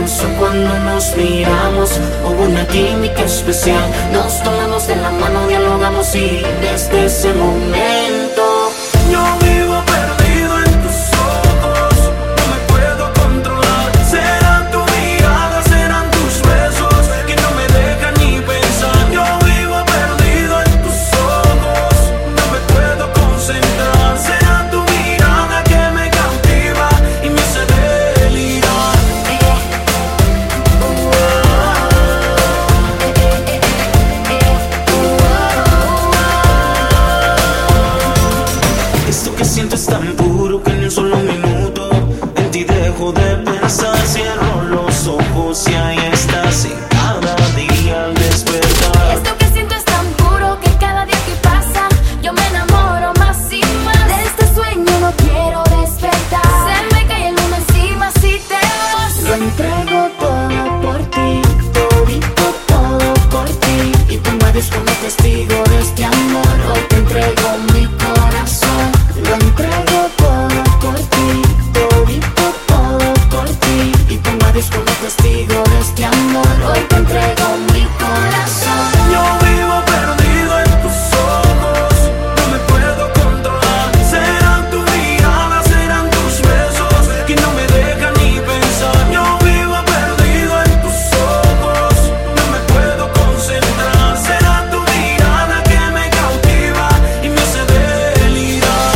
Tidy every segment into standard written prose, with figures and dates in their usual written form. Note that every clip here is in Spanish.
intenso cuando nos miramos. Hubo una química especial, nos tomamos de la mano, dialogamos y desde ese momento yo vivo perdido en tus ojos. No me puedo controlar. Será tu mirada, serán tus besos que no me dejan ni pensar. Yo vivo perdido en tus ojos, no me puedo concentrar. Será tu mirada que me cautiva y me hace delirar. Esto que siento es tan puro que en un solo minuto en ti dejo de pensar. Cierro los ojos y ahí estás en cada día al despertar. Esto que siento es tan puro que cada día que pasa yo me enamoro más y más. De este sueño no quiero despertar. Se me cae el mundo encima si te vas. Lo entrego todo por ti, todito todo por ti. Y tú me eres como testigo de este amor. Hoy te entrego mi corazón. Lo entrego todo por ti, todito todo por ti. Y tú me eres como testigo de este amor. Hoy te entrego mi corazón. Yo vivo perdido en tus ojos, no me puedo controlar. Serán tu mirada, serán tus besos que no me dejan ni pensar. Yo vivo perdido en tus ojos, no me puedo concentrar. Será tu mirada que me cautiva y me hace delirar.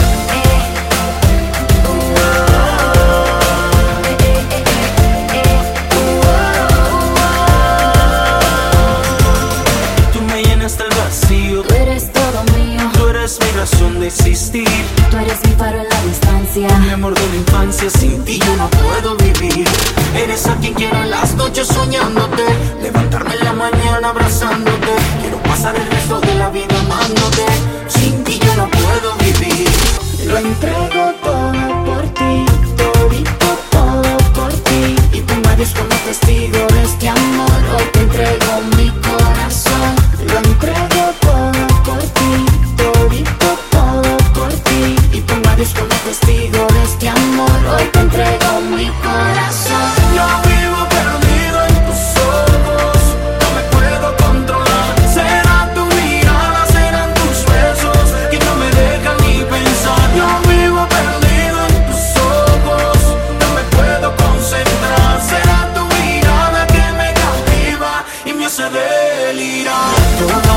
Tú me llenas del vacío, Tú eres todo mío, tú eres mi razón de existir. tú eres mi faro en la distancia. Mi amor de la infancia, sin ti yo no puedo vivir. Eres a quien quiero en las noches soñándote, levantarme en la mañana abrazándote. Quiero pasar el resto de la vida amándote. Sin ti yo no puedo vivir. Lo entrego todo por ti, todito todo por ti. Y tú me eres como testigo de este amor. Hoy te entrego mi corazón. Lo entrego todo por ti, todito todo por ti. Y tú me eres como testigo de este amor. Hoy te entrego mi corazón. Yo vivo perdido en tus ojos, no me puedo controlar. Será tu mirada, serán tus besos que no me dejan ni pensar. Yo vivo perdido en tus ojos, no me puedo concentrar. Será tu mirada que me cautiva y me hace delirar.